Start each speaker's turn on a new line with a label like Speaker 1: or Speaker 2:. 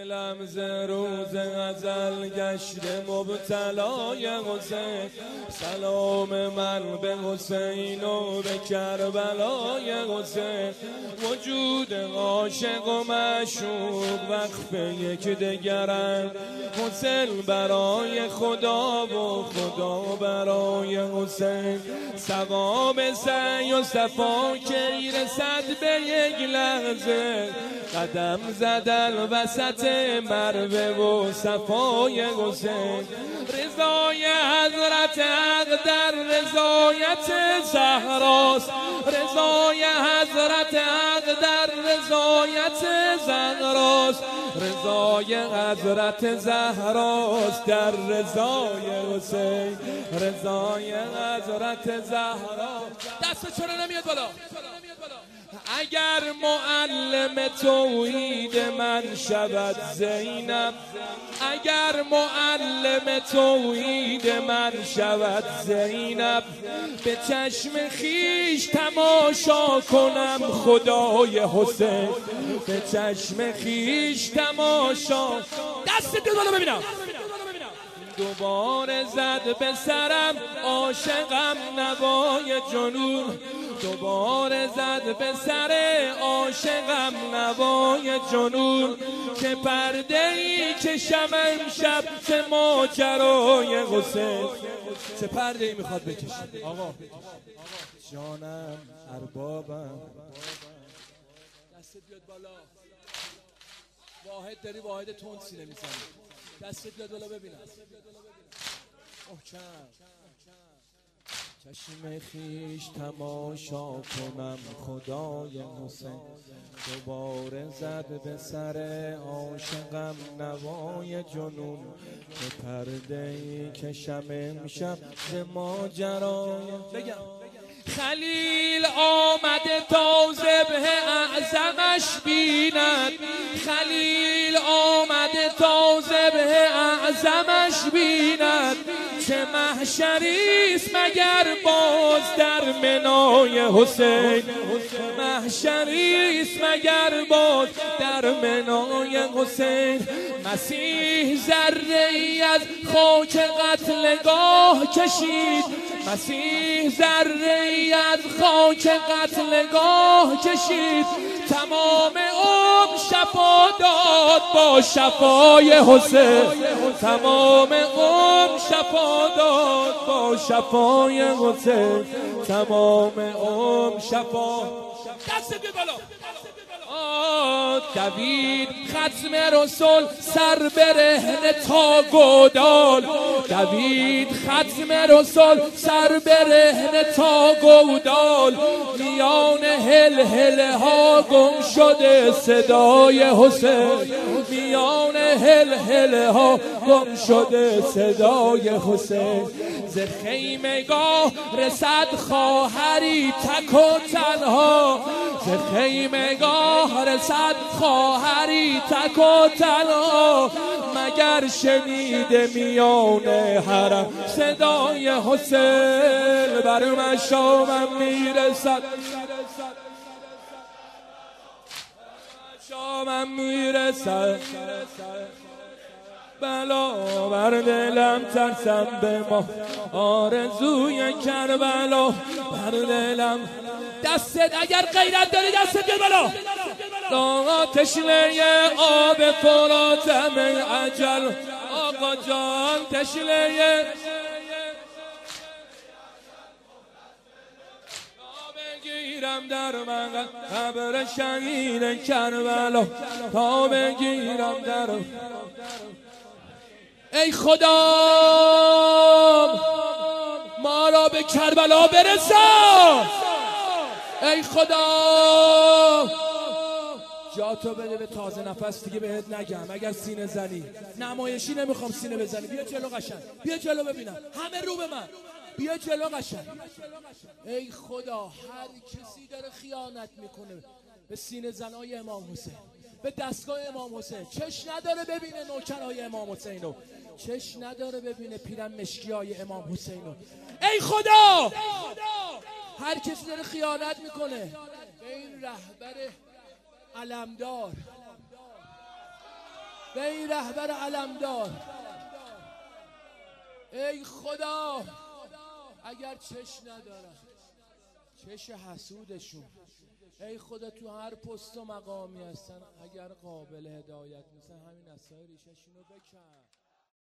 Speaker 1: دلم ز روز ازل گشته مبتلای حسین. سلام من به حسین و به کربلای حسین. وجود عاشق و معشوق وقف یک دگرند. حسین برای خدا و خدا برای حسین. ثواب سعی و صفا کی رسد به یک لحظه. قدم زدن وسط مروه و صفای حسین. رضای حضرت حق در رضایت زهراست. رضای حضرت حق در رضایت زهراست. رضای حضرت زهراست در رضای حسین. رضای حضرت زهرا. دست چرا نمیاد بالا؟ اگر معلم توحید من شود زینب، اگر معلم توحید من شود زینب، به چشم خیش تماشا کنم خدای حسین. به چشم خیش تماشا. دست دو بالا ببینم. دوباره زد به سرم عاشقم نوای جنون. دوباره زد به سر عاشقم نوای جنون. که پرده ای کشم امشب چه ماجرای حسین. چه پرده ای میخواد بکشه آقا؟ جانم اربابم. دستت بیاد بالا. واحد داری، واحد تند سینه میزنی. دستت بیاد بالا ببینم. چشم خیش تماشا کنم خدای حسین. دوباره زد به سر عاشقم نوای جنون. به پرده ای کشم امشب ز ماجرای. بگم خلیل آمده تا ذبح اعظمش بیند. خلیل آمده تا ذبح اعظمش بیند. چه محشریست مگر باز در منای حسین. محشریست مگر باز در منای حسین. مسیح ذره ای از خاک قتلگاه کشید. مسیح ذره ای از خاک قتلگاه کشید. تمام عمر شفا داد با شفای حسین. تمام عمر شفا داد با شفای حسین. تمام عمر شفا. دست بیا بالا. دوید ختم رسول سر برهنه تا گودال. دوید ختم رسول سر برهنه تا گودال. میان هلهله ها گم شده صدای حسین. میان هلهله ها گم شده صدای حسین. ز خیمگاه رسد خواهری تک و تنها. ز خیمگاه رسد خواهری تک و تنها. مگر شنیده میان حرم صدای حسین. بر مشامم میرسد، شامم میرسد بلا. بر دلم ترسم به ما آرزوی کربلا. بر دلم. دستت اگر غیرت داری دستت بیاد بالا. آقا تشنه آب فراتم اجل. آقا جان تشنه بگیرم در من قبر شهید کربلا. تا بگیرم در. ای خدا ما را به کربلا برسان. ای خدا جاتو بده به تازه نفس دیگه بهت نگم. اگر سینه زنی نمایشی نمیخوام سینه بزنی. بیا جلو قشنگ. بیا جلو ببینم. همه رو به من. بیا جلو قشنگ. ای خدا هر کسی داره خیانت میکنه به سینه زنای امام حسین، به دستگاه امام حسین، چش نداره ببینه نوکرهای امام حسینو. چش نداره ببینه پیرن مشکیای امام حسینو. ای خدا هر کسی داره خیانت میکنه به این رهبر علمدار، به این رهبر علمدار. ای خدا اگر چش ندارن، چش حسودشون، ای خدا تو هر پست و مقامی هستن، اگر قابل هدایت نیستن همین عصای ریششون رو بکن.